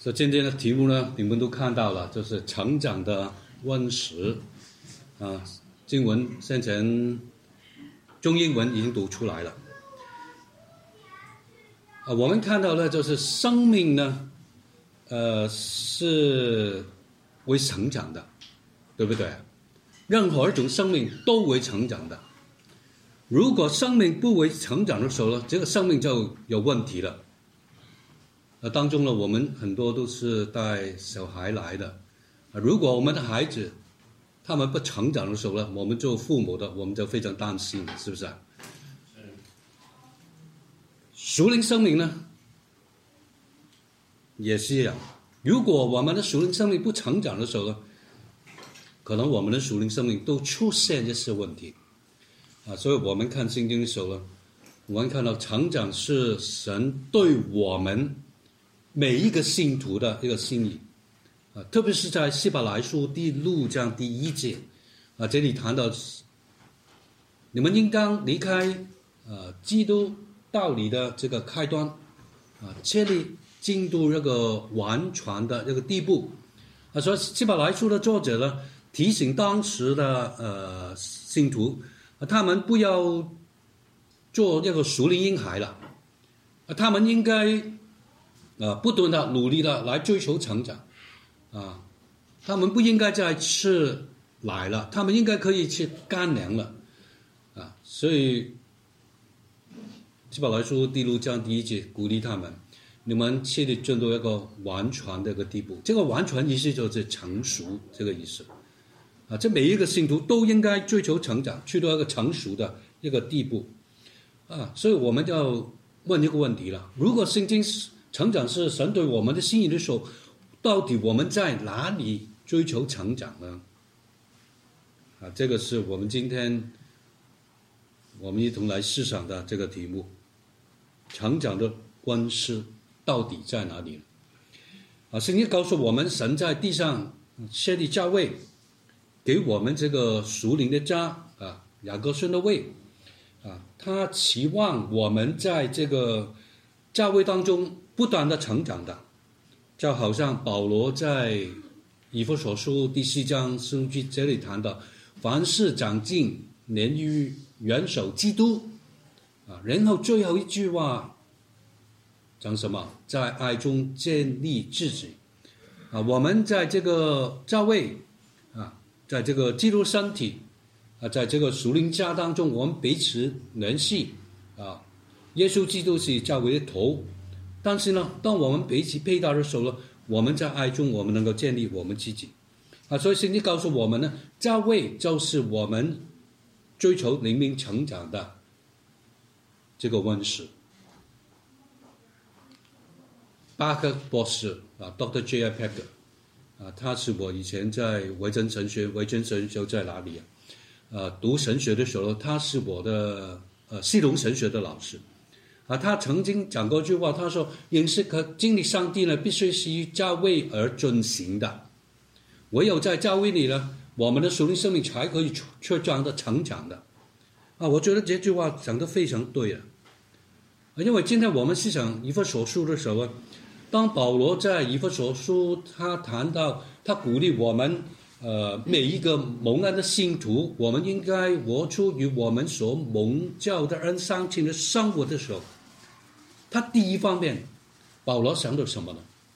所以今天的题目呢，你们都看到了，就是成长的温室啊。经文先前中英文已经读出来了啊。我们看到的就是生命呢，是会成长的，对不对？任何一种生命都会成长的。如果生命不会成长的时候呢，这个生命就有问题了。当中呢，我们很多都是带小孩来的。如果我们的孩子他们不成长的时候呢，我们做父母的我们就非常担心，是不是？属灵生命呢也是一样。如果我们的属灵生命不成长的时候呢，可能我们的属灵生命都出现这些问题啊。所以我们看圣经的时候呢，我们看到成长是神对我们每一个信徒的一个心意啊，特别是在希伯来书第6章第1节啊，这里谈到你们应当离开基督道理的这个开端啊，确立进入这个完全的这个地步啊。所以希伯来书的作者呢，提醒当时的信徒他们不要做这个属灵婴孩了他们应该不断的努力的来追求成长啊，他们不应该再吃奶了，他们应该可以吃干粮了啊。所以希伯来书第6章第1节鼓励他们，你们切地进入一个完全的一个地步。这个完全意思就是成熟这个意思啊。这每一个信徒都应该追求成长，去到一个成熟的一个地步啊。所以我们要问一个问题了：如果圣经成长是神对我们的心意的时候，到底我们在哪里追求成长呢？啊，这个是我们今天我们一同来思想的这个题目：成长的温室到底在哪里？啊，圣经告诉我们，神在地上设立教会，给我们这个属灵的家啊，雅各孙的位啊，他期望我们在这个教会当中不断的成长的，就好像保罗在以弗所书第4章16节这里谈到，凡事长进，连于元首基督啊。然后最后一句话讲什么？在爱中建立自己啊。我们在这个教会啊，在这个基督身体啊，在这个属灵家当中，我们彼此联系啊。耶稣基督是教会的头，但是呢，当我们彼此配搭的时候呢，我们在爱中我们能够建立我们自己啊。所以圣经告诉我们呢，教会就是我们追求灵命成长的这个温室。巴克博士啊 ，Dr. J.I. Packer 啊，他是我以前在维珍神学在哪里读神学的时候，他是我的系统神学的老师啊。他曾经讲过一句话，他说：“认识和经历上帝呢，必须是于教会而遵行的。唯有在教会里呢，我们的属灵生命才可以茁壮的成长的。”啊，我觉得这句话讲得非常对啊。因为今天我们思想以弗所书的时候当保罗在以弗所书他谈到他鼓励我们每一个蒙恩的信徒，我们应该活出与我们所蒙教的人相亲的生活的时候，他第一方面保罗想到什么呢？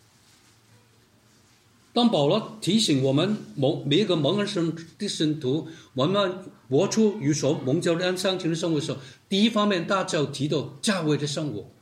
当保罗提醒我们每一个蒙恩的信徒，我们活出与所蒙教的人相亲的生活的时候，第一方面他就提到教会的生活。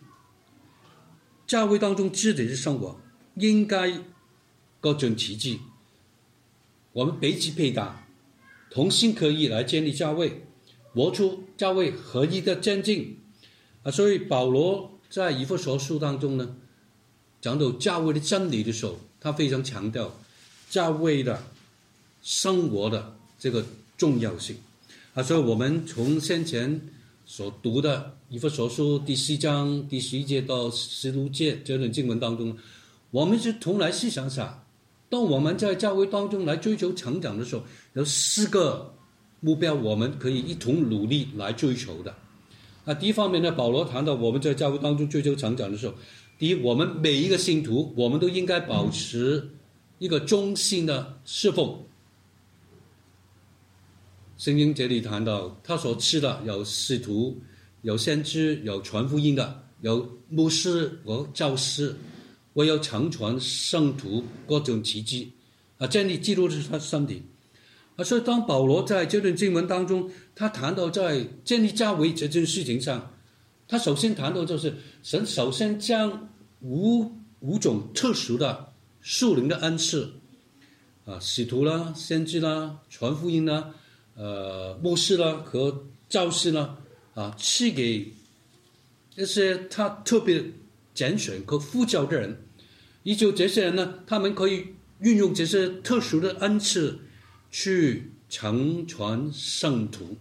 教会当中肢体的生活应该各种奇迹，我们彼此配搭，同心合意来建立教会，活出教会合一的真经啊。所以保罗在以弗所书当中呢，讲到教会的真理的时候，他非常强调教会的生活的这个重要性啊。所以我们从先前所读的以弗所书第4章第11节到16节这段经文当中，我们就同来思想下，当我们在教会当中来追求成长的时候，有4个目标我们可以一同努力来追求的啊。第一方面呢，保罗谈到我们在教会当中追求成长的时候， 第一，我们每一个信徒，我们都应该保持一个忠心的侍奉。圣经这里谈到，他所吃的有使徒，有先知，有传福音的，有牧师和教师，我有常传圣徒各种奇迹建立基督的他身体所以当保罗在这段经文当中，他谈到在建立教会这件事情上，他首先谈到就是神首先将五种特殊的属灵的恩赐使徒啦、先知啦、传福音啦、牧师啦和教师啦赐给这些他特别拣选和呼召的人，依旧这些人呢，他们可以运用这些特殊的恩赐去承传圣徒。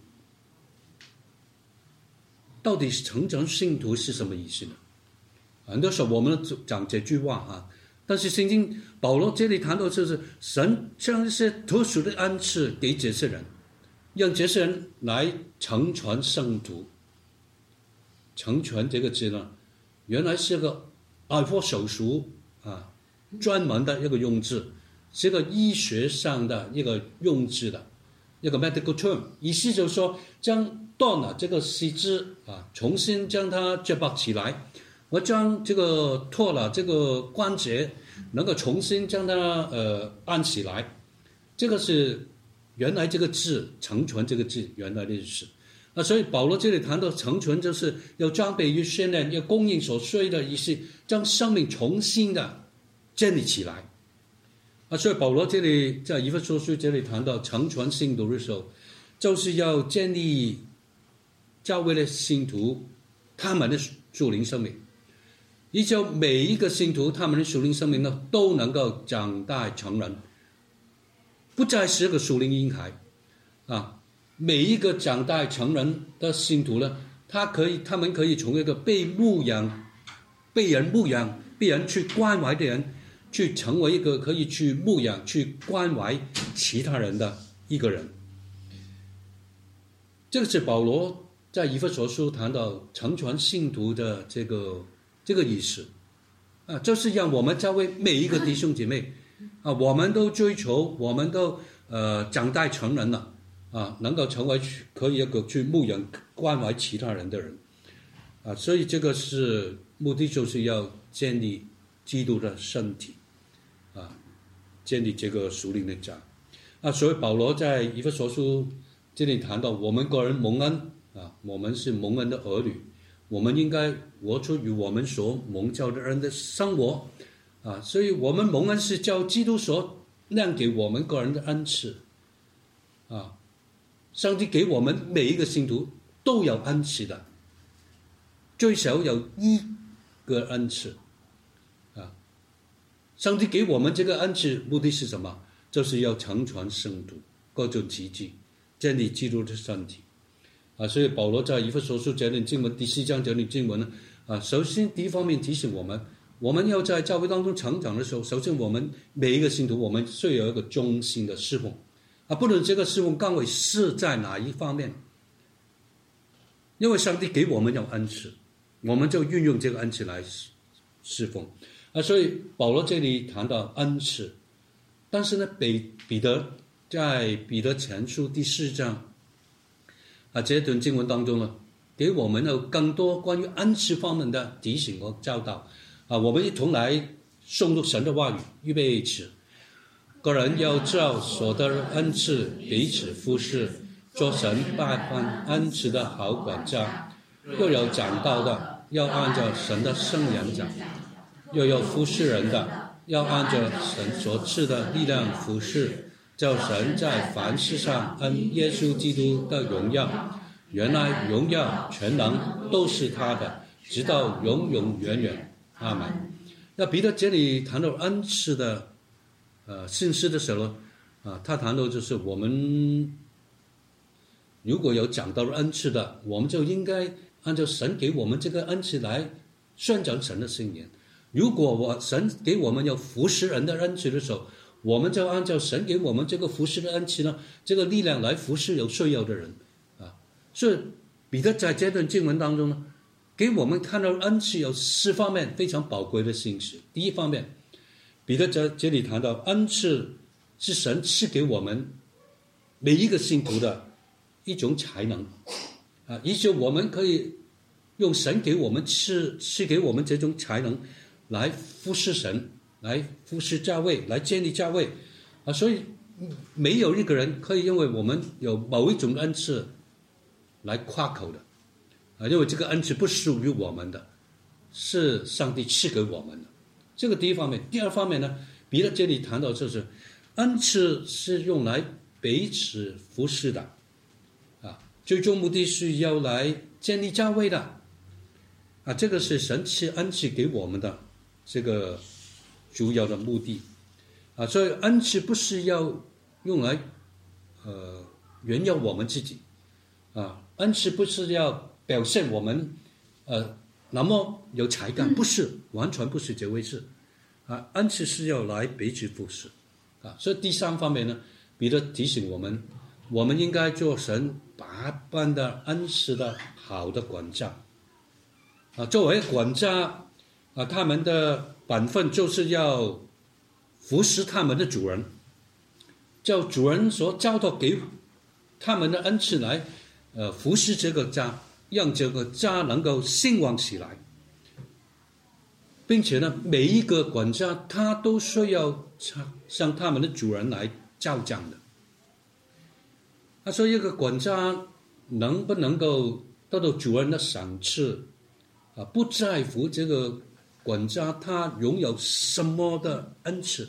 到底承传圣徒是什么意思呢？很多时候我们讲这句话但是圣经保罗这里谈到就是神将一些特殊的恩赐给这些人，让这些人来承传圣徒。承传这个字呢，原来是个外科手术专门的一个用字，是个医学上的一个用字的一个 medical term， 意思就是说将断了这个四肢重新将它接绑起来，我将这个脱了这个关节能够重新将它按起来，这个是原来这个字承传这个字原来的意思所以保罗这里谈到承传，就是要装备与训练，要供应所需的意思，将生命重新的建立起来所以保罗这里在以弗所书这里谈到承传信徒的时候，就是要建立教会的信徒他们的属灵生命，依照每一个信徒他们的属灵生命呢都能够长大成人，不再是个属灵婴孩每一个长大成人的信徒呢，他们可以从一个被牧养、被人牧养、被人去关怀的人，去成为一个可以去牧养、去关怀其他人的一个人。这个是保罗在以弗所书谈到承传信徒的这个意思就是让我们教会每一个弟兄姐妹我们都追求，我们都长大成人了能够成为可以一个去牧养关怀其他人的人所以这个是目的，就是要建立基督的身体建立这个属灵的家所以保罗在以弗所书这里谈到我们个人蒙恩我们是蒙恩的儿女，我们应该活出与我们所蒙召的人的生活所以我们蒙恩是叫基督所量给我们个人的恩赐上帝给我们每一个信徒都有恩赐的，最少有一个恩赐上帝给我们这个恩赐目的是什么？就是要承传圣徒各种奇迹，建立基督的身体所以保罗在以弗所书这段经文第4章这段经文呢首先第一方面提醒我们要在教会当中成长的时候，首先我们每一个信徒我们需要有一个忠心的侍奉不论这个侍奉岗位是在哪一方面，因为上帝给我们有恩赐，我们就运用这个恩赐来侍奉所以保罗这里谈到恩赐，但是呢彼得在彼得前书第4章这段经文当中呢，给我们有更多关于恩赐方面的提醒和教导我们一同来诵读神的话语，预备起。个人要照所得的恩赐彼此服侍，做神百般恩赐的好管家。又有讲道的，要按照神的圣言讲；又有服侍人的，要按照神所赐的力量服侍，叫神在凡事上恩耶稣基督的荣耀。原来荣耀全能都是他的，直到永永远远。阿们。那彼得这里谈到恩赐的信息的时候他谈到就是我们如果有讲到恩赐的，我们就应该按照神给我们这个恩赐来宣讲神的信言。如果神给我们有服侍人的恩赐的时候，我们就按照神给我们这个服侍的恩赐呢，这个力量来服侍有需要的人所以彼得在这段经文当中呢， 给我们看到恩赐有4方面非常宝贵的信息。第一方面，彼得在这里谈到恩赐是神赐给我们每一个信徒的一种才能啊，也就我们可以用神给我们赐给我们这种才能来服侍神，来服侍教会，来建立教会啊。所以没有一个人可以因为我们有某一种恩赐来夸口的啊，因为这个恩赐不属于我们的，是上帝赐给我们的。这个第一方面。第二方面呢，彼得这里谈到就是恩赐是用来彼此服侍的啊，最终目的是要来建立教会的啊，这个是神赐恩赐给我们的这个主要的目的啊。所以恩赐不是要用来炫耀我们自己啊，恩赐不是要表现我们那么有才干，不是，完全不是这回事啊。恩赐是要来彼此服侍啊。所以第三方面呢，彼得提醒我们，我们应该做神把办的恩赐的好的管家啊。作为管家啊，他们的本分就是要服侍他们的主人，叫主人所交托给他们的恩赐来服侍这个家，让这个家能够兴旺起来，并且呢，每一个管家他都需要向他们的主人来交账的。所以一个管家能不能够得到主人的赏赐啊，不在乎这个管家他拥有什么的恩赐，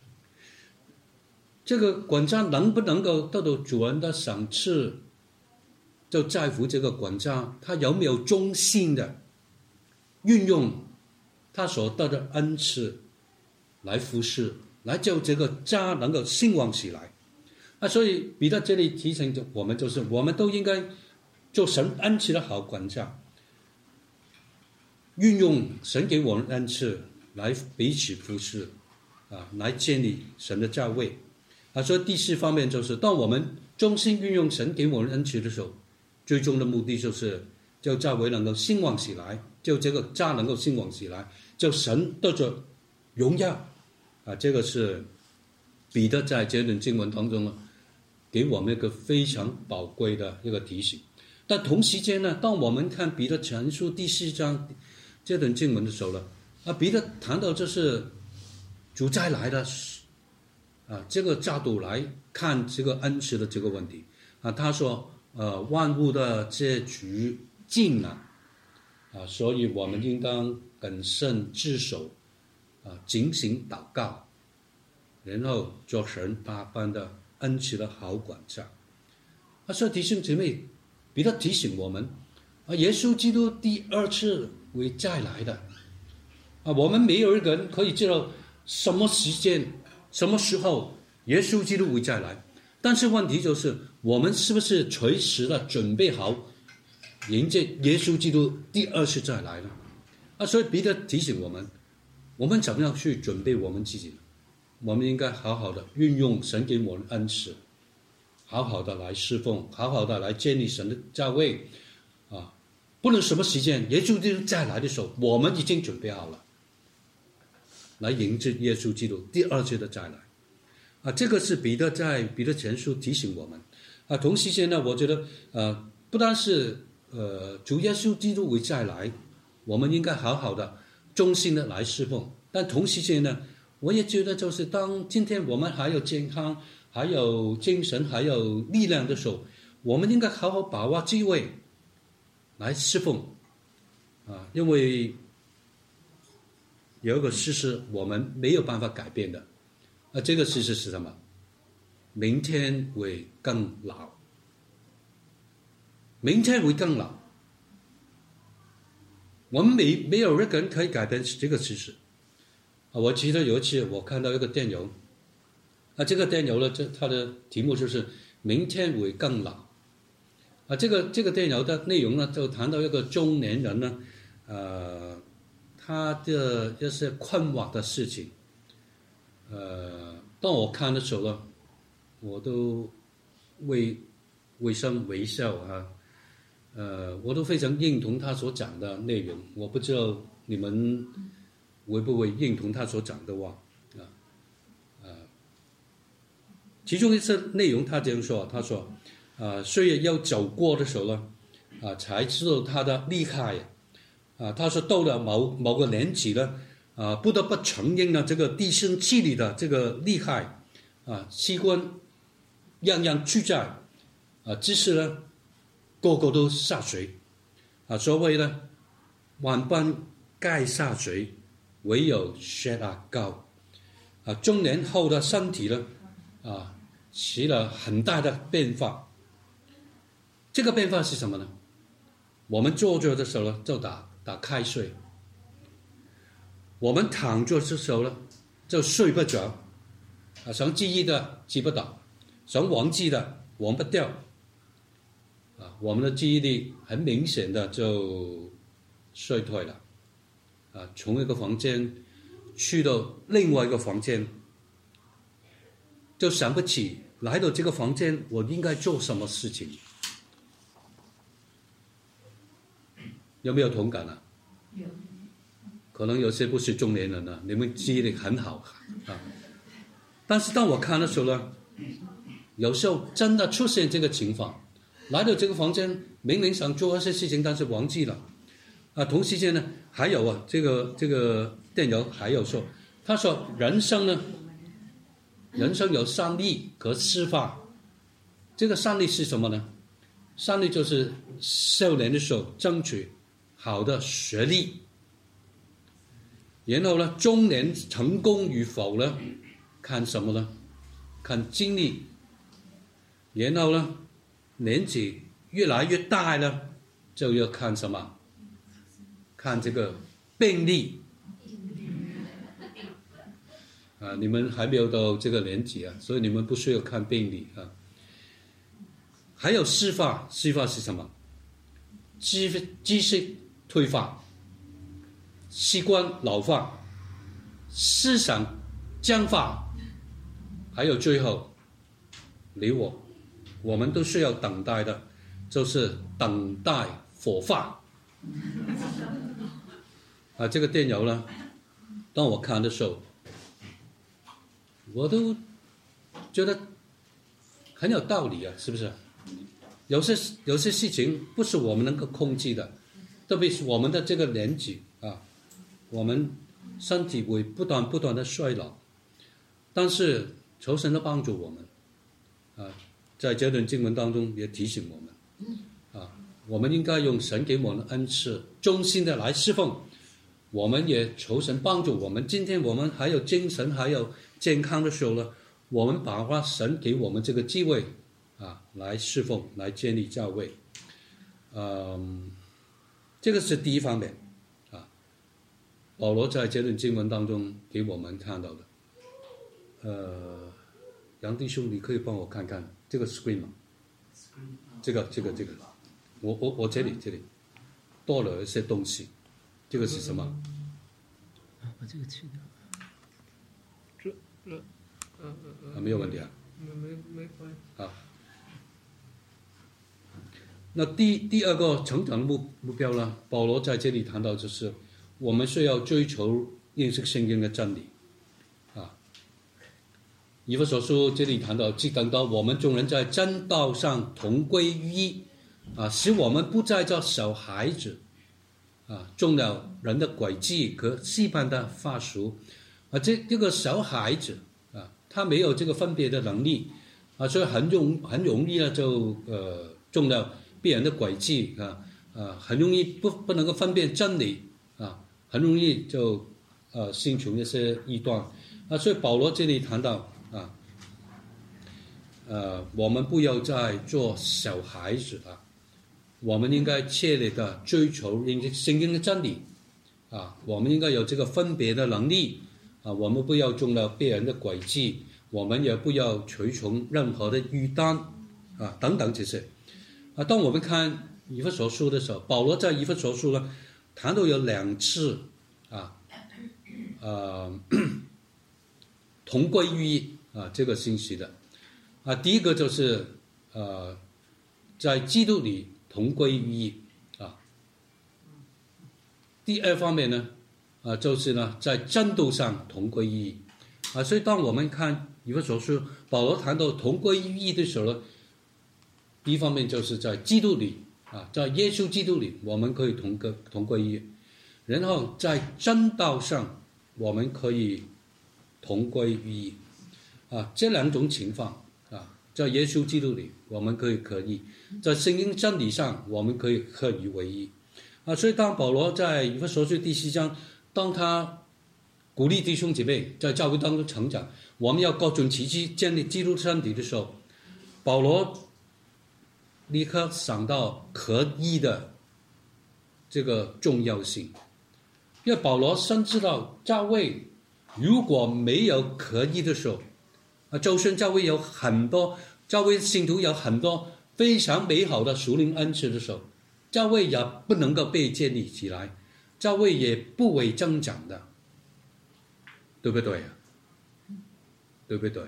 这个管家能不能够得到主人的赏赐，就在乎这个管家他有没有忠心的运用他所得的恩赐来服侍，来叫这个家能够兴旺起来啊。所以彼得这里提醒我们，就是我们都应该做神恩赐的好管家，运用神给我们的恩赐来彼此服侍啊，来建立神的教会啊。所以第4方面就是，当我们忠心运用神给我们的恩赐的时候，最终的目的就是叫教会能够兴旺起来，就这个家能够兴旺起来，就神得着荣耀啊。这个是彼得在这段经文当中呢，给我们一个非常宝贵的一个提醒。但同时间呢，当我们看彼得前书第4章这段经文的时候呢，啊，彼得谈到这是主再来的啊，这个角度来看这个恩赐的这个问题啊。他说万物的结局近了啊，所以我们应当謹慎自守啊，警醒祷告，然后做神把办的恩赐的好管家啊。所以弟兄姐妹，彼得提醒我们啊，耶稣基督第2次会再来的啊。我们没有一个人可以知道什么时间、什么时候耶稣基督会再来，但是问题就是我们是不是随时的准备好迎接耶稣基督第2次再来呢？啊，所以彼得提醒我们，我们怎么样去准备我们自己？我们应该好好的运用神给我们的恩赐，好好的来侍奉，好好的来建立神的教会啊。不论什么时间耶稣基督再来的时候，我们已经准备好了来迎接耶稣基督第2次的再来啊。这个是彼得在彼得前书提醒我们啊。同时间呢，我觉得不单是主耶稣基督会再来，我们应该好好的忠心的来侍奉，但同时间呢，我也觉得就是当今天我们还有健康、还有精神、还有力量的时候，我们应该好好把握机会来侍奉啊。因为有一个事实我们没有办法改变的啊，这个事实是什么？明天会更老，明天会更老。我们没有一个人可以改变这个事实啊。我记得有一次我看到一个电邮啊，这个电邮呢，它的题目就是明天会更老啊。这个电邮的内容呢，就谈到一个中年人呢，他的一些困惑的事情。当我看的时候呢，我都微声微笑啊。 我都非常认同他所讲的内容。我不知道你们会不会认同他所讲的话其中一次内容他这样说，他说岁月要走过的时候呢才知道他的厉害他说到了某个年纪呢不得不承认呢这个地心气力的这个厉害器官样样俱在只是呢个个都下垂所谓呢万般皆下垂，唯有血压高中年后的身体呢起了很大的变化。这个变化是什么呢？我们坐着的时候呢就打瞌睡，我们躺着的时候呢就睡不着想记忆的记不到，想忘记的忘不掉我们的记忆力很明显的就衰退了从一个房间去到另外一个房间，就想不起来到这个房间我应该做什么事情。有没有同感有。可能有些不是中年人你们记忆力很好但是当我看的时候呢，有时候真的出现这个情况，来到这个房间明明想做一些事情，但是忘记了同时间呢还有这个电邮还有说，他说人生有3力可施发。这个3力是什么呢？3力就是少年的时候争取好的学历，然后呢中年成功与否呢看什么呢？看经历。然后呢年纪越来越大呢就要看什么？看这个病历你们还没有到这个年纪所以你们不需要看病历还有湿发是什么？知识退化，器官老化，思想僵化，还有最后我们都需要等待的，就是等待火化这个电邮呢当我看的时候我都觉得很有道理是不是？有些事情不是我们能够控制的，特别是我们的这个年纪我们身体会不断的衰老，但是求神的帮助我们在这段经文当中也提醒我们我们应该用神给我们的恩赐忠心的来侍奉。我们也求神帮助我们，今天我们还有精神还有健康的时候呢，我们把握神给我们这个机会来侍奉，来建立教会这个是第一方面保罗在这段经文当中给我们看到的杨弟兄你可以帮我看看这个 screen 吗？这个我这里多了一些东西，这个是什么？ 把这个去掉。 没有问题没关系。 那第二个成长的目标呢？保罗在这里谈到就是我们需要追求认识圣经的真理以弗所书这里谈到，只等到我们众人在真道上同归于一使我们不再做小孩子中了人的诡计和戏般的法术这个小孩子他没有这个分别的能力所以很容易呢就中了别人的诡计很容易不能够分辨真理很容易就信从一些异端所以保罗这里谈到我们不要再做小孩子我们应该切力的追求圣经的真理我们应该有这个分别的能力我们不要中了别人的诡计，我们也不要随从任何的异端等等这些当我们看以弗所书的时候，保罗在以弗所书呢谈到有2次同归于一这个信息的第一个就是在基督里同归于一啊。第二方面呢，就是呢在真道上同归于一啊。所以当我们看以弗所书保罗谈到同归于一的时候呢，第一方面就是在基督里啊，在耶稣基督里我们可以同归于一，然后在真道上我们可以同归于一啊。这两种情况啊，在耶稣基督里我们可以，在圣经真理上我们可以合一为一啊。所以当保罗在以弗所书第4章，当他鼓励弟兄姐妹在教会当中成长，我们要各尽其职建立基督身体的时候，保罗立刻想到合一的这个重要性。因为保罗深知道教会如果没有合一的时候就算教会有很多，教会信徒有很多非常美好的属灵恩赐的时候，教会也不能够被建立起来，教会也不会增长的，对不对啊？对不对？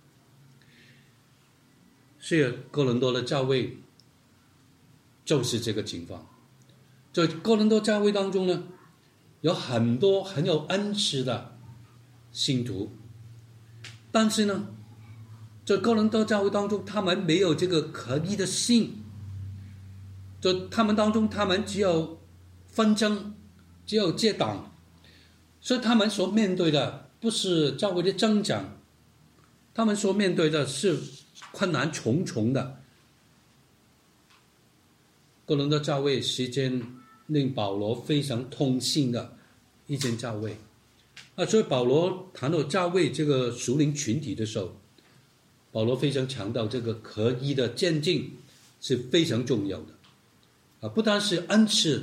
所以哥林多的教会就是这个情况。在哥林多教会当中呢，有很多很有恩赐的信徒，但是呢在哥林多教会当中他们没有这个合一的心，在他们当中他们只有纷争，只有结党，所以他们所面对的不是教会的增长，他们所面对的是困难重重的。哥林多教会是间令保罗非常痛心的一间教会所以保罗谈到教会这个属灵群体的时候，保罗非常强调这个合一的渐进是非常重要的不单是恩赐，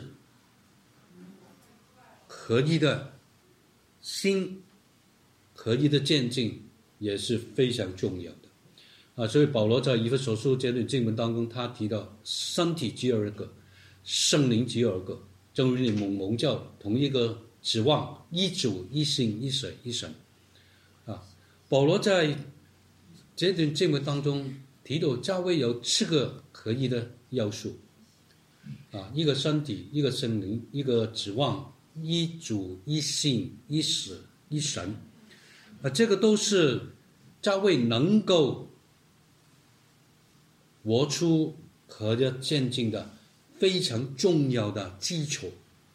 合一的心，合一的渐进也是非常重要的所以保罗在以弗所书这段经文当中，他提到身体只有一个，圣灵只有一个，正如你们蒙召同一个指望，一主一信一水一神保罗在这段经文当中提到教会有4个合一的要素一个身体，一个圣灵，一个指望，一主一信一死一神这个都是教会能够活出合一渐进的非常重要的基础。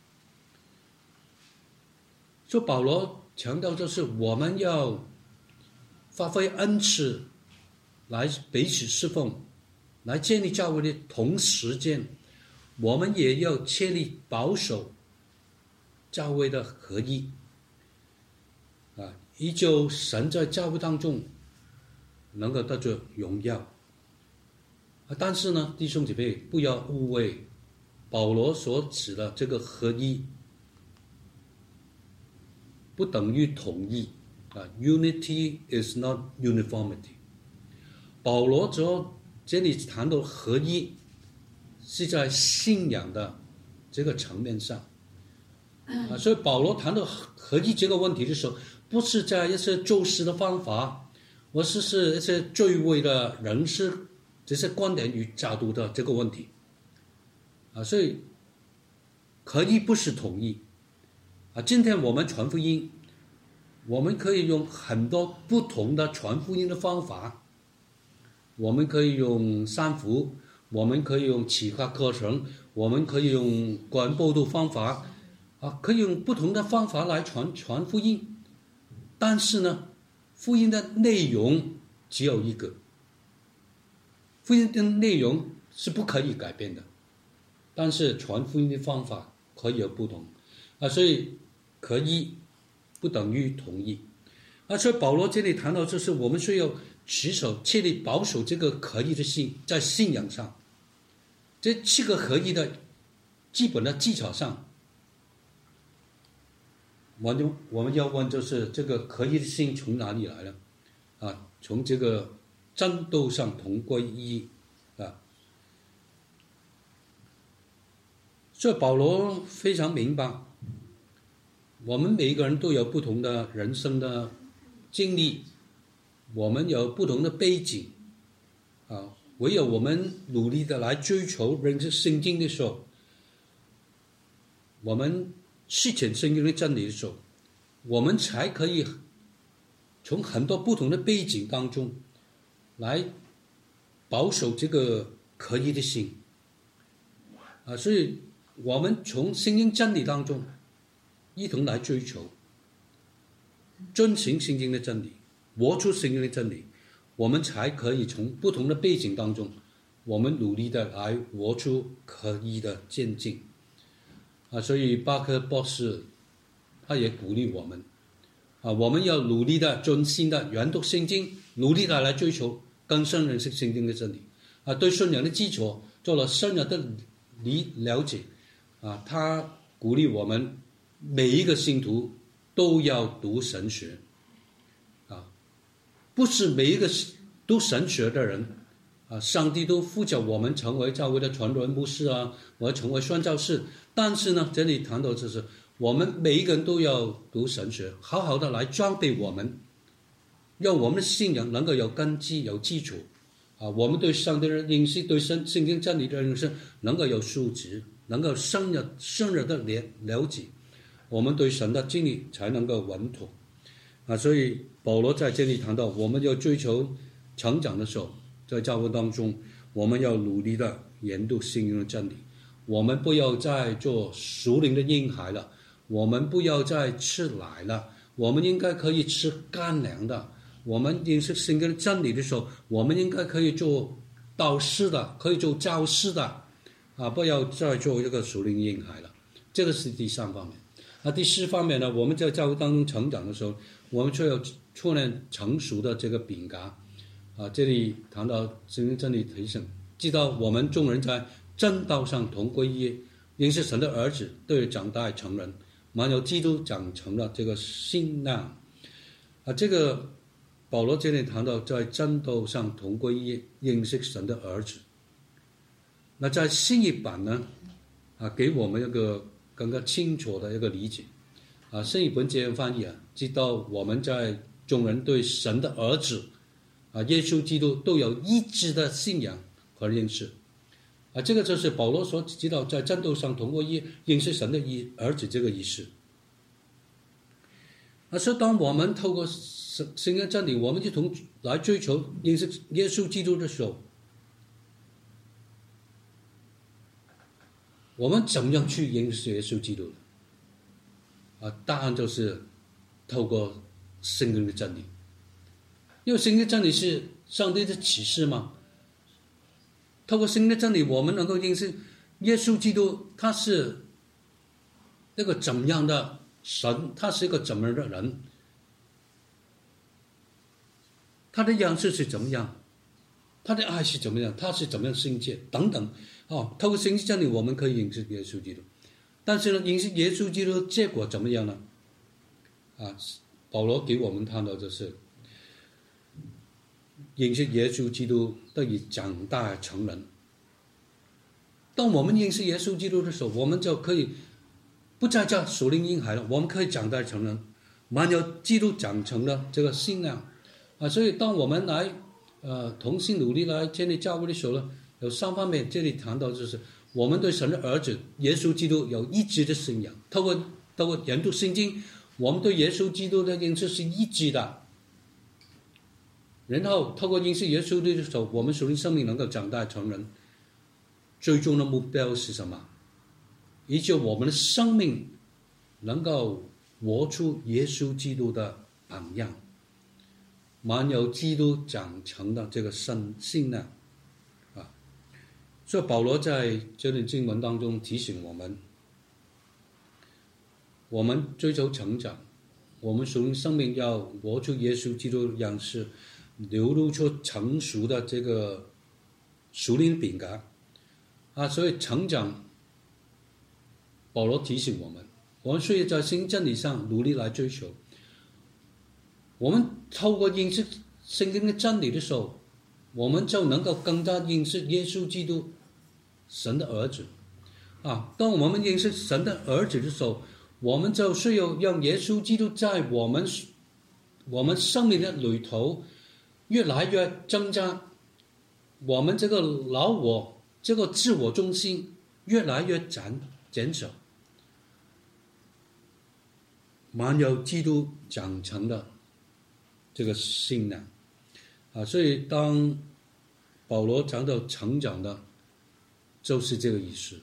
所以保罗强调就是我们要发挥恩赐来彼此侍奉，来建立教会的同时间，我们也要确立保守教会的合一依旧神在教会当中能够得着荣耀但是呢，弟兄姐妹不要误会，保罗所指的这个合一不等于统一Unity is not uniformity。 保罗这里谈到合一是在信仰的这个层面上所以保罗谈到合一这个问题的时候，不是在一些做事的方法，或是一些罪恶的人士这些观点与角度的这个问题所以合一不是统一今天我们传福音，我们可以用很多不同的传福音的方法，我们可以用三福，我们可以用启发课程，我们可以用个人布道方法可以用不同的方法来传福音，但是呢，福音的内容只有一个，福音的内容是不可以改变的，但是传福音的方法可以有不同所以合一不等于统一所以保罗这里谈到就是我们需要持守确立保守这个合一的信，在信仰上这7个合一的基本的技巧上，我们要问就是这个合一的心从哪里来了从这个真道上同归于一所以保罗非常明白，我们每一个人都有不同的人生的经历，我们有不同的背景唯有我们努力的来追求认识圣经的时候，我们实践圣经的真理的时候，我们才可以从很多不同的背景当中来保守这个合一的心所以我们从圣经真理当中一同来追求遵行圣经的真理，活出圣经的真理，我们才可以从不同的背景当中，我们努力的来活出合一的渐进所以巴克博士他也鼓励我们我们要努力的专心的研读圣经，努力的来追求更深认识圣经的真理对信仰的基础做了深入的了解他鼓励我们每一个信徒都要读神学不是每一个读神学的人上帝都呼叫我们成为教会的传道人牧师或者成为宣教士，但是呢这里谈到就是我们每一个人都要读神学，好好的来装备我们，让我们的信仰能够有根基有基础我们对上帝的认识，对圣经真理的认识能够有素质，能够深入的了解，我们对神的经历才能够稳妥所以保罗在这里谈到我们要追求成长的时候，在教会当中我们要努力的研读圣经的真理，我们不要再做属灵的婴孩了，我们不要再吃奶了，我们应该可以吃干粮的，我们认识圣经的真理的时候，我们应该可以做导师的，可以做教师的不要再做一个属灵婴孩了，这个是第三方面第四方面呢，我们在教会当中成长的时候，我们就要出现成熟的这个品格这里谈到圣经真理提醒，知道我们众人在真道上同归一业，认识神的儿子，都长大成人，满有基督长成了这个信仰这个保罗这里谈到在真道上同归一业，认识神的儿子。那在新译版呢给我们一个更加清楚的一个理解新译本这样翻译知道我们在众人对神的儿子耶稣基督都有一致的信仰和认识这个就是保罗所知道在真道上同归一业，认识神的儿子这个意思所以当我们透过圣经真理，我们一同来追求认识耶稣基督的时候，我们怎么样去认识耶稣基督答案就是透过圣经的真理，因为圣经的真理是上帝的启示嘛。透过圣经的真理，我们能够认识耶稣基督他是那个怎么样的神，他是一个怎么样的人，他的样式是怎么样，他的爱是怎么样，他是怎么样圣洁等等透过圣经真理我们可以认识耶稣基督。但是呢，认识耶稣基督的结果怎么样呢保罗给我们谈到就是认识耶稣基督得以长大成人。当我们认识耶稣基督的时候，我们就可以不再叫属灵婴孩了，我们可以长大成人，满有基督长成的这个信仰所以当我们来同心努力来建立教会的时候呢，有三方面，这里谈到就是我们对神的儿子耶稣基督有一致的信仰，透过研读圣经，我们对耶稣基督的认识是一致的，然后透过认识耶稣的时候，我们属灵生命能够长大成人，最终的目标是什么？以及我们的生命能够活出耶稣基督的榜样，满有基督长成的这个信仰所以保罗在这段经文当中提醒我们，我们追求成长，我们属灵生命要活出耶稣基督的样式，流露出成熟的这个属灵品格所以成长，保罗提醒我们需要在圣经真理上努力来追求。我们透过认识圣经的真理的时候，我们就能够更加认识耶稣基督神的儿子当我们认识神的儿子的时候，我们就需要让耶稣基督在我们生命的旅途越来越增加我们这个老我，这个自我中心越来越减少，满有基督长成的这个信仰啊，所以当保罗讲到成长的，就是这个意思。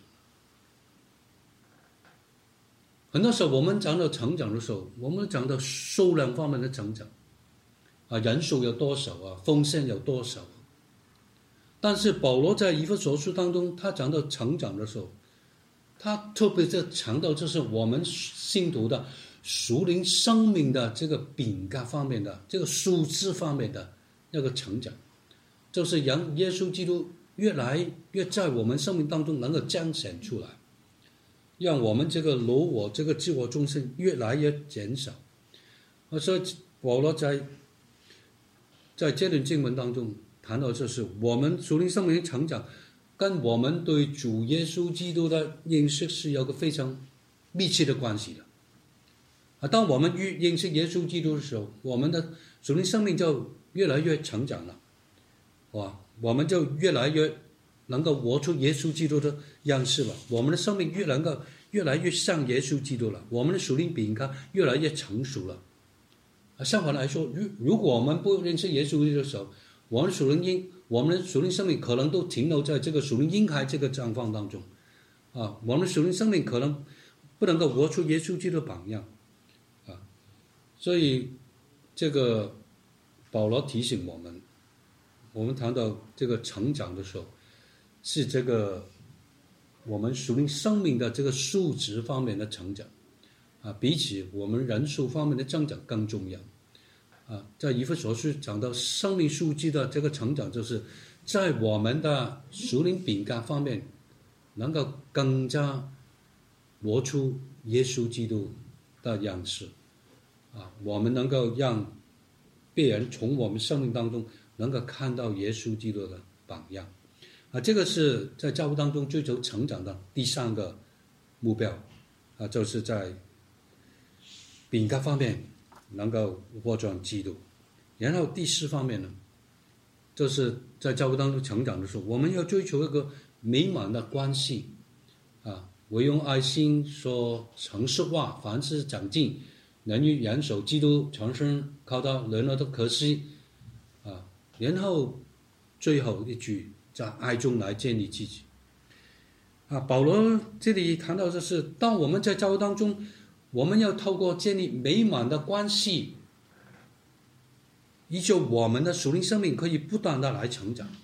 很多时候我们讲到成长的时候，我们讲到数量方面的成长啊，人数有多少啊，奉献有多少。但是保罗在以弗所书当中，他讲到成长的时候，他特别在强调就是我们信徒的属灵生命的这个品格方面的，这个素质方面的那个成长，就是让耶稣基督越来越在我们生命当中能够彰显出来，让我们这个老我这个自我中心越来越减少。所以保罗在这段经文当中谈到，就是我们属灵生命的成长跟我们对主耶稣基督的认识是有个非常密切的关系的啊。当我们越认识耶稣基督的时候，我们的属灵生命就越来越成长了，我们就越来越能够活出耶稣基督的样式了，我们的生命能够越来越像耶稣基督了，我们的属灵品格越来越成熟了。相反来说，如果我们不认识耶稣基督的时候，我们的属灵生命可能都停留在这个属灵婴孩这个状况当中啊，我们的属灵生命可能不能够活出耶稣基督的榜样啊。所以这个保罗提醒我们谈到这个成长的时候，是这个我们属灵生命的这个素质方面的成长啊，比起我们人数方面的增长更重要啊。在以弗所书讲到生命素质的这个成长，就是在我们的属灵品格方面能够更加活出耶稣基督的样式啊，我们能够让别人从我们生命当中能够看到耶稣基督的榜样啊，这个是在教会当中追求成长的第三个目标啊，就是在品格方面能够活出基督。然后第四方面呢，就是在教会当中成长的时候，我们要追求一个美满的关系啊，唯用爱心说诚实话，凡事长进，能于严守基督长生，靠到人儿的可惜啊。然后最后一句，在爱中来建立自己啊。保罗这里谈到就是当我们在教会当中，我们要透过建立美满的关系，依旧我们的属灵生命可以不断的来成长。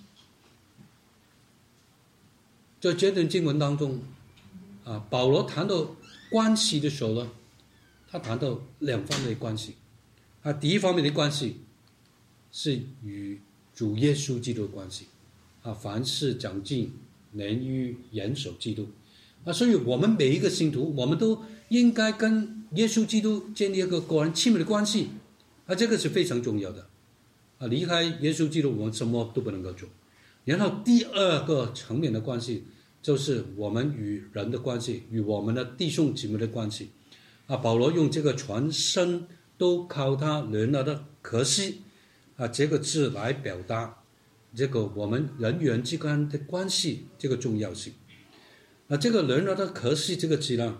在这段经文当中啊，保罗谈到关系的时候呢，他谈到两方面的关系啊。第一方面的关系是与主耶稣基督的关系啊，凡事长进，能于严守基督啊。所以我们每一个信徒，我们都应该跟耶稣基督建立一个个人亲密的关系啊，这个是非常重要的啊。离开耶稣基督，我们什么都不能够做。然后第二个层面的关系，就是我们与人的关系，与我们的弟兄姊妹的关系啊。保罗用这个全身都靠他人儿的可惜啊这个字来表达这个我们人与人之间的关系这个重要性啊。这个人儿的可惜这个字呢，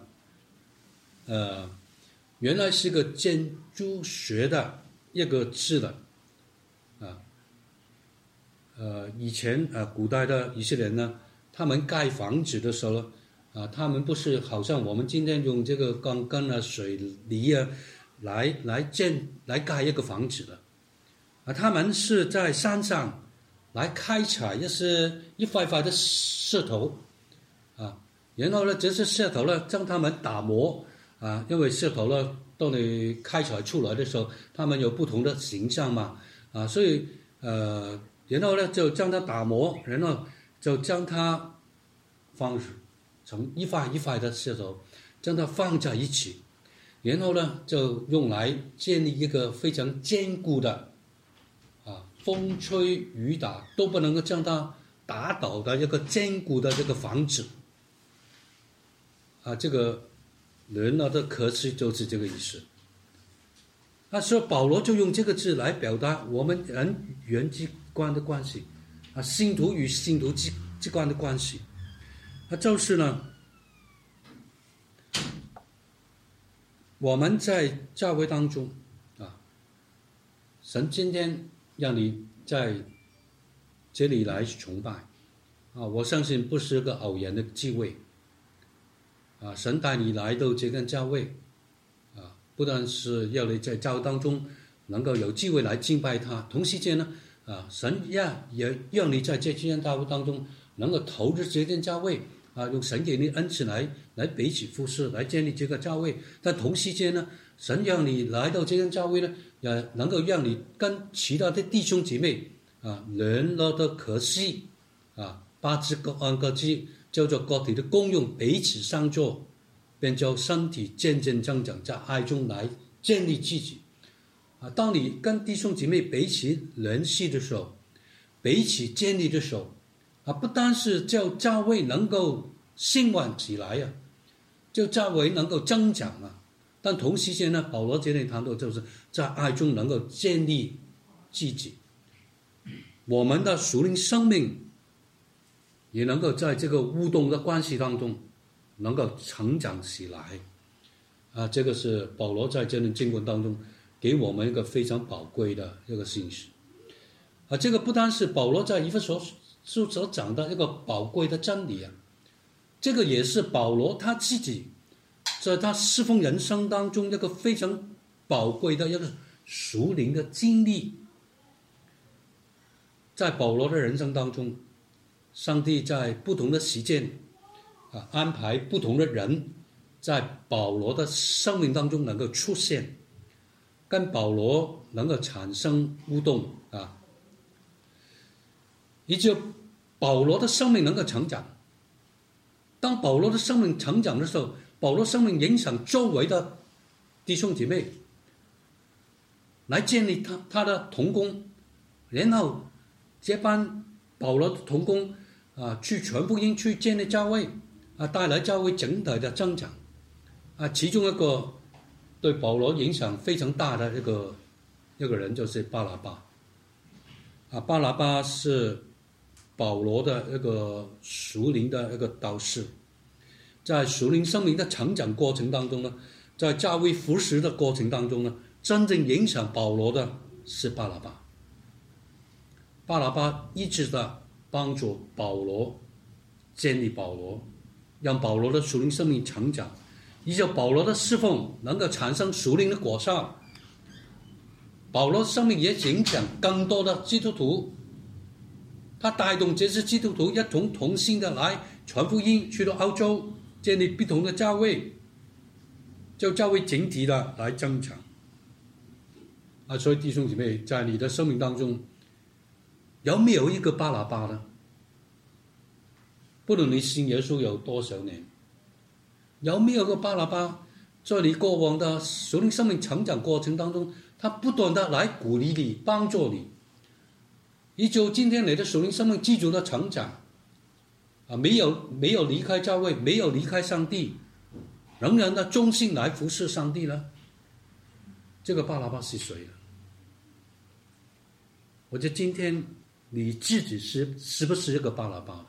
原来是个建筑学的一个字的啊。以前古代的以色列人呢，他们盖房子的时候呢啊，他们不是好像我们今天用这个钢筋啊、水泥啊来盖一个房子的啊，他们是在山上来开采一块块的石头啊，然后呢，这些石头呢，将它们打磨啊，因为石头呢，当你开采出来的时候，它们有不同的形象嘛啊，所以然后呢，就将它打磨，然后就将它放成一块一块的石头，将它放在一起，然后呢，就用来建立一个非常坚固的啊，风吹雨打都不能够将它打倒的一个坚固的这个房子啊。这个人呢的可惜就是这个意思。所以保罗就用这个字来表达我们人与人之间的关系信徒与信徒之间的关系。就是呢，我们在教会当中神今天让你在这里来崇拜我相信不是个偶然的机会神带你来到这个教会不但是要你在教会当中能够有机会来敬拜他，同时间呢神也让你在这间教会当中能够投入这间教会用神给你恩赐来彼此服侍，来建立这个教会。但同时间呢，神让你来到这间教会呢，也能够让你跟其他的弟兄姐妹联络的可惜把这各按各支叫做各体的功用，彼此相助，便叫身体渐渐增长，在爱中来建立自己当你跟弟兄姐妹彼此联系的时候，彼此建立的时候不单是叫教会能够兴旺起来叫教会能够增长但同时间呢，保罗这里谈到就是在爱中能够建立自己，我们的属灵生命也能够在这个互动的关系当中能够成长起来这个是保罗在这段经文当中给我们一个非常宝贵的一个信息这个不单是保罗在以弗所所讲的一个宝贵的真理这个也是保罗他自己在他侍奉人生当中一个非常宝贵的一个属灵的经历。在保罗的人生当中，上帝在不同的时间安排不同的人在保罗的生命当中能够出现，跟保罗能够产生互动以及保罗的生命能够成长。当保罗的生命成长的时候，保罗生命影响周围的弟兄姐妹，来建立他的同工，然后接班保罗的同工去传福音，去建立教会带来教会整体的增长其中一个对保罗影响非常大的一个人就是巴拿巴巴拿巴是保罗的一个属灵的一个导师，在属灵生命的成长过程当中呢，在教会服侍的过程当中呢，真正影响保罗的是巴拿巴。巴拿巴一直的帮助保罗建立保罗，让保罗的属灵生命成长，以及保罗的侍奉能够产生属灵的果效。保罗的生命也影响更多的基督徒，他带动这些基督徒一同心的来传福音，去到欧洲建立不同的教会，就教会整体的来增长所以弟兄姐妹，在你的生命当中有没有一个巴拿巴呢？不论你信耶稣有多少年，有没有个巴拿巴在你过往的属灵生命成长过程当中，他不断的来鼓励你，帮助你，以至今天你的属灵生命继续的成长没有离开教会，没有离开上帝，仍然的忠心来服侍上帝呢？这个巴拿巴是谁呢？我觉得今天你自己是不是一个巴拿巴，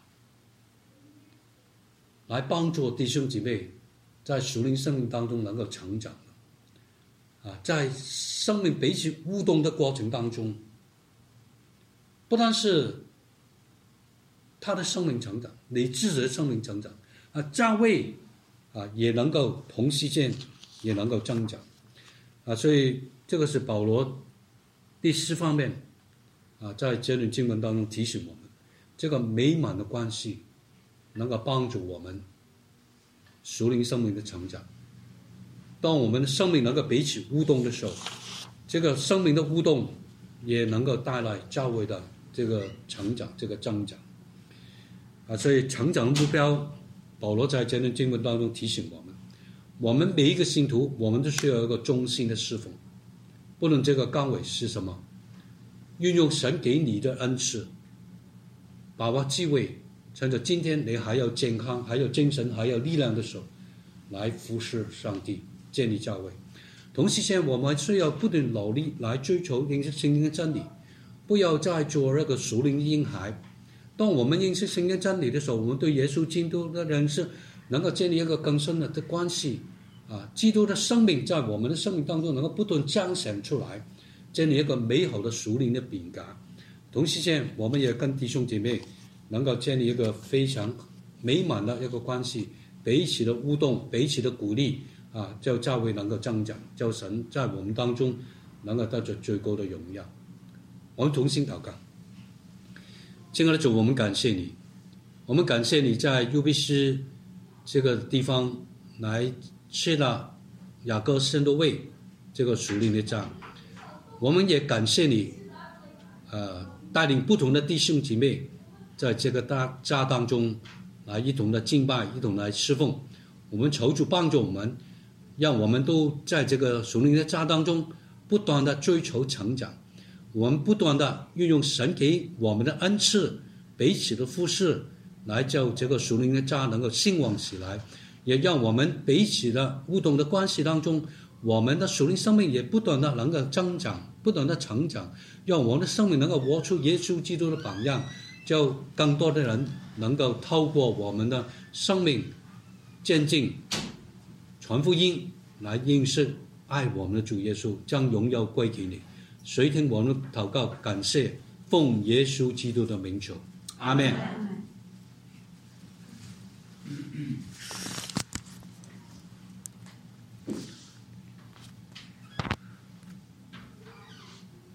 来帮助弟兄姐妹在属灵生命当中能够成长在生命彼此互动的过程当中，不但是他的生命成长，你自己的生命成长教会也能够同时间也能够增长所以这个是保罗第4方面在这段经文当中提醒我们，这个美满的关系能够帮助我们属灵生命的成长。当我们的生命能够彼此互动的时候，这个生命的互动也能够带来教会的这个成长，这个增长所以成长的目标，保罗在这段经文当中提醒我们每一个信徒，我们都需要一个忠心的侍奉，不论这个岗位是什么，运用神给你的恩赐，把握机会，趁着今天你还有健康，还有精神，还有力量的时候，来服侍上帝，建立教会。同时间我们需要不断努力来追求认识圣经的真理，不要再做那个属灵婴孩当我们认识圣经真理的时候，我们对耶稣基督的认识能够建立一个更深的关系啊，基督的生命在我们的生命当中能够不断彰显出来，建立一个美好的属灵的品格。同时间，我们也跟弟兄姐妹能够建立一个非常美满的一个关系，彼此的互动，彼此的鼓励啊，叫教会能够增长，叫神在我们当中能够得着最高的荣耀。我们同心祷告。亲爱的主，我们感谢你，我们感谢你在 UBC 这个地方来设了雅各圣的位这个属灵的家，我们也感谢你带领不同的弟兄姐妹在这个家当中来一同的敬拜，一同来侍奉。我们求主帮助我们，让我们都在这个属灵的家当中不断的追求成长，我们不断的运用神给我们的恩赐，彼此的服侍，来叫这个属灵的家能够兴旺起来，也让我们彼此的互动的关系当中，我们的属灵生命也不断的能够增长，不断的成长，让我们的生命能够活出耶稣基督的榜样，叫更多的人能够透过我们的生命渐进传福音，来认识爱我们的主耶稣，将荣耀归给你。垂听我们的祷告，感谢奉耶稣基督的名求，阿们。